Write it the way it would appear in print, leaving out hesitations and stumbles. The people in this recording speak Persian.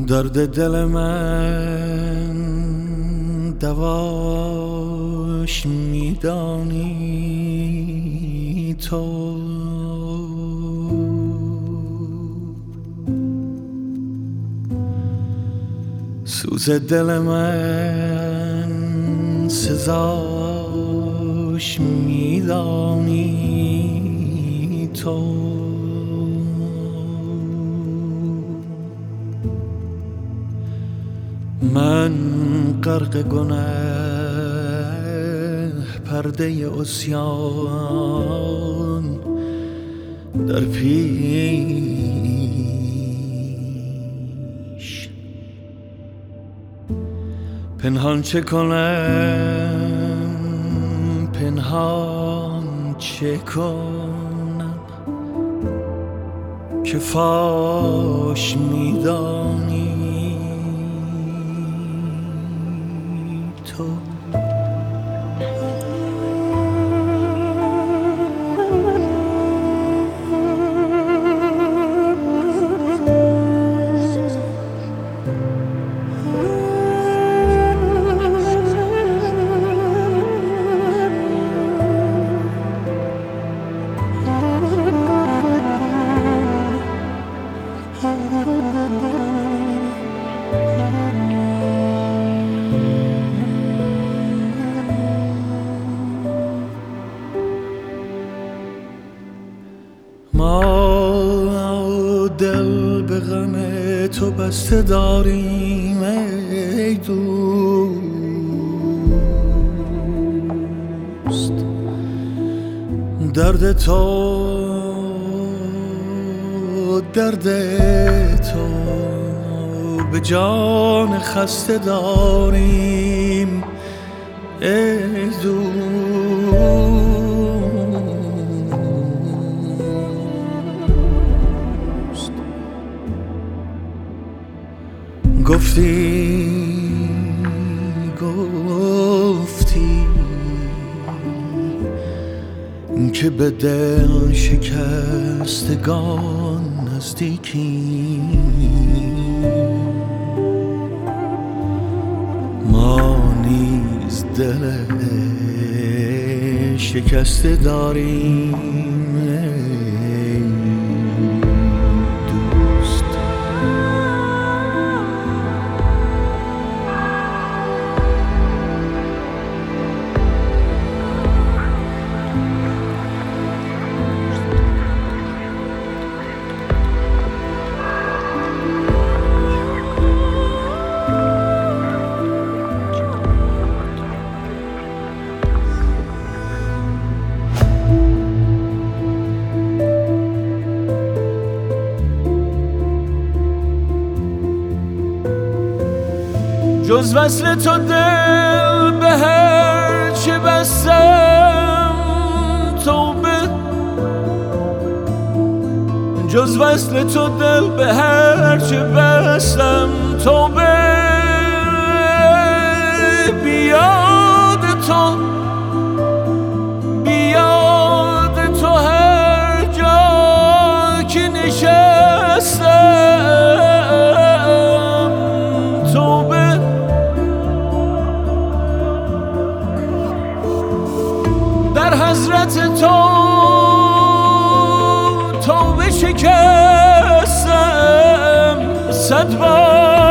درد دل من دواش میدانی تو، سوز دل من سزاش میدانی تو. من غرق گنه پرده عصیان در پیش، پنهان چه کنم پنهان چه کنم که فاش میدانی تو. ما دل به غم تو بسته داریم ای دوست، درد تو به جان خسته داریم ای دوست. گفتی که به دل شکستگان نزدیکی، ما نیز دل شکسته داریم دوست. جز وصل تو دل به هر چه بستم توبه، جز وصل تو دل به هر چه بستم توبه. بیاد تو هر جا که نشستم توبه. در حضرت تو توبه شکستم 100 بار